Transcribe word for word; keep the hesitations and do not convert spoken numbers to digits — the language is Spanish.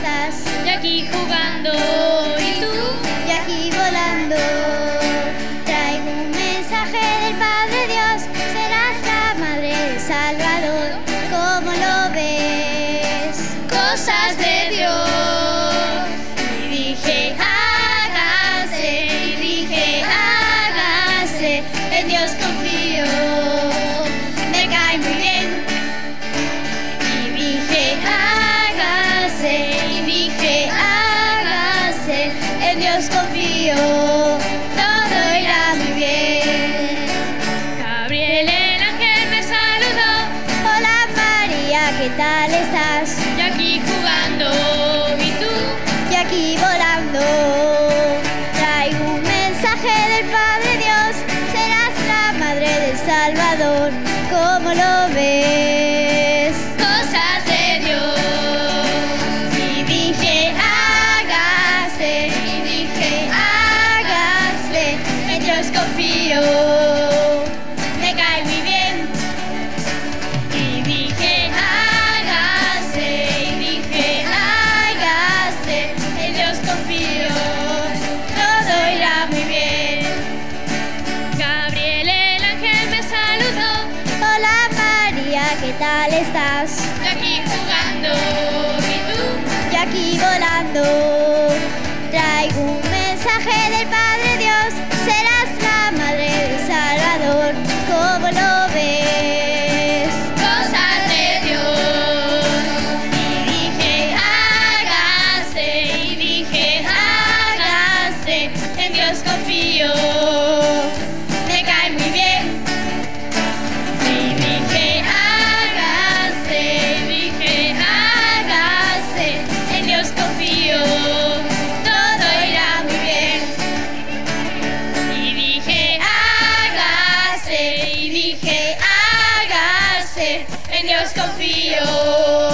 estás? Yo aquí jugando, ¿y tú? Yo aquí volando. Traigo un mensaje del Padre Dios, serás la madre del Salvador. ¿Cómo lo ves? Cosas de Dios. Y dije, hágase, y dije, hágase, en Dios confío, me cae muy bien. Y dije, hágase, y dije, hágase, en Dios confío, todo irá muy bien. Gabriel el ángel me saludó. Hola María, ¿qué tal estás? Yo aquí jugando, ¿y tú? Y aquí volando. Traigo un mensaje del Padre Dios, serás la madre del Salvador. ¿Cómo lo ves? Cosas de Dios. Y dije, hágase, y dije, hágase, en Dios confío, me cae muy bien. Y dije, hágase, y dije, hágase, en Dios confío, todo irá muy bien. Gabriel el ángel me saludó. Hola María, ¿qué tal estás? Yo aquí jugando, ¿y tú? Y aquí volando. Traigo un mensaje del Padre Dios, serás la madre del Salvador. ¿Cómo lo ves? Cosas de Dios. Y dije, hágase, y dije, hágase, en Dios confío, me cae muy bien. Y dije, hágase, y dije, hágase, en Dios confío, todo irá muy bien. Y dije, hágase, y dije, hágase, en Dios confío.